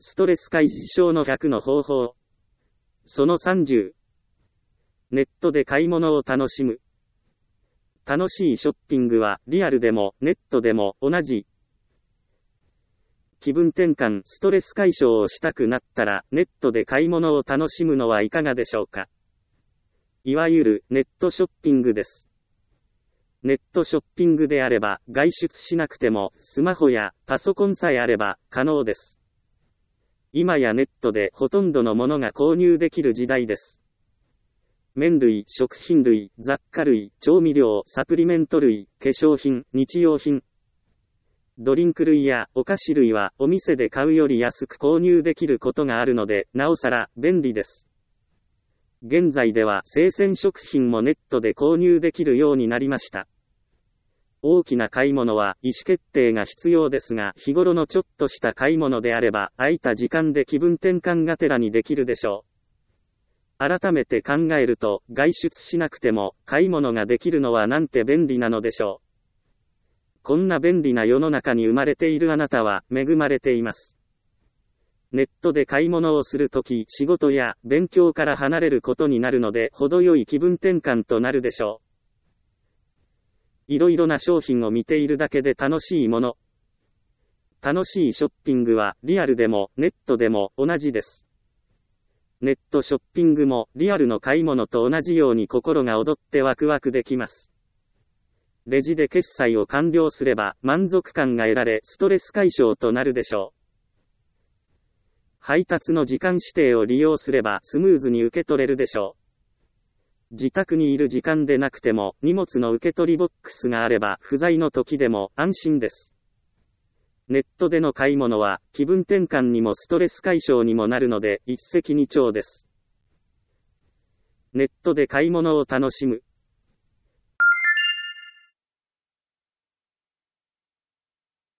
ストレス解消の100の方法。その30。ネットで買い物を楽しむ。楽しいショッピングはリアルでもネットでも同じ。気分転換、ストレス解消をしたくなったらネットで買い物を楽しむのはいかがでしょうか。いわゆるネットショッピングです。ネットショッピングであれば外出しなくてもスマホやパソコンさえあれば可能です。今やネットでほとんどのものが購入できる時代です。麺類、食品類、雑貨類、調味料、サプリメント類、化粧品、日用品。ドリンク類やお菓子類はお店で買うより安く購入できることがあるので、なおさら便利です。現在では生鮮食品もネットで購入できるようになりました。大きな買い物は意思決定が必要ですが、日頃のちょっとした買い物であれば、空いた時間で気分転換がてらにできるでしょう。改めて考えると、外出しなくても買い物ができるのはなんて便利なのでしょう。こんな便利な世の中に生まれているあなたは恵まれています。ネットで買い物をするとき、仕事や勉強から離れることになるので、程よい気分転換となるでしょう。いろいろな商品を見ているだけで楽しいもの。楽しいショッピングはリアルでもネットでも同じです。ネットショッピングもリアルの買い物と同じように心が躍ってワクワクできます。レジで決済を完了すれば満足感が得られストレス解消となるでしょう。配達の時間指定を利用すればスムーズに受け取れるでしょう。自宅にいる時間でなくても荷物の受け取りボックスがあれば不在の時でも安心です。ネットでの買い物は気分転換にもストレス解消にもなるので一石二鳥です。ネットで買い物を楽しむ。